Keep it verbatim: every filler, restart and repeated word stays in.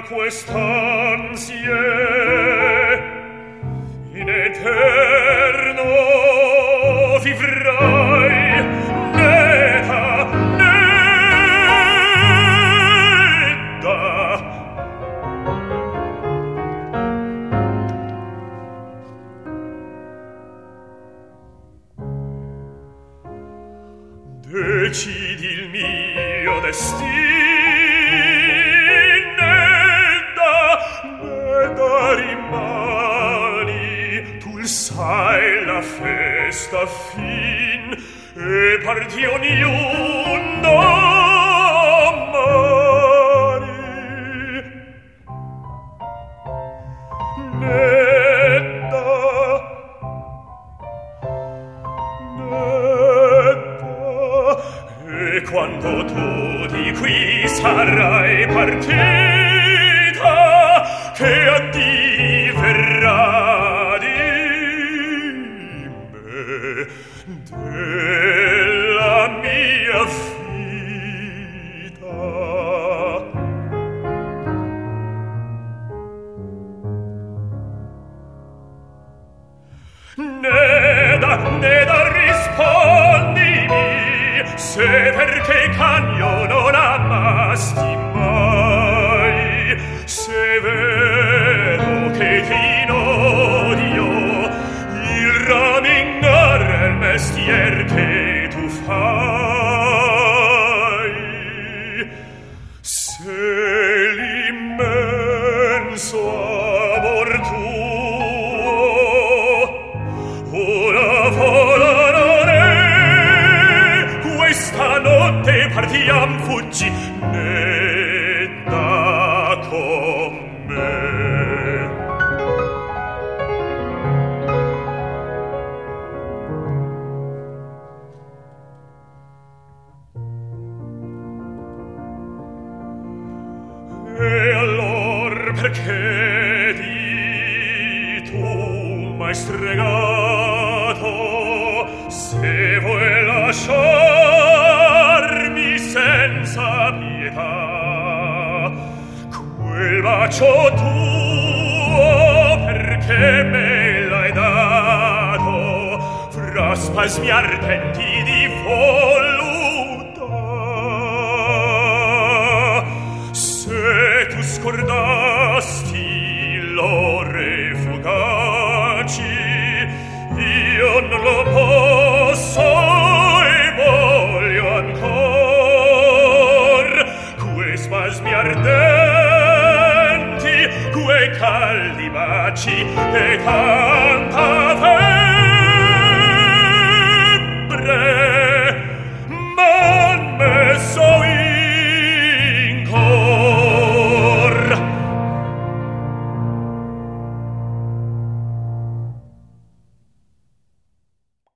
quest'ansie in eterno vivrai neta, neta. Decidi il mio destino, sai la festa fin e parti ognuno mari netta, netta. E quando tu di qui sarai partita, che a ti verrà della mia vita. Neda, Neda, rispondimi, se perché cagno non amasti mai, se vero che ti odio il ramengar il mestier che tu fai, se l'immenso amor tuo ora volare, questa notte partiam, fuggi netta con me. E allor perché di tu m'hai stregato, se vuoi lasciarmi senza pietà, quel bacio tuo perché me l'hai dato, fra spasmi ardenti di voluttà. Se tu scordasti l'ore fugaci, io non lo posso e voglio ancor, quei spasmi ardenti, quei caldi baci e tanta fede.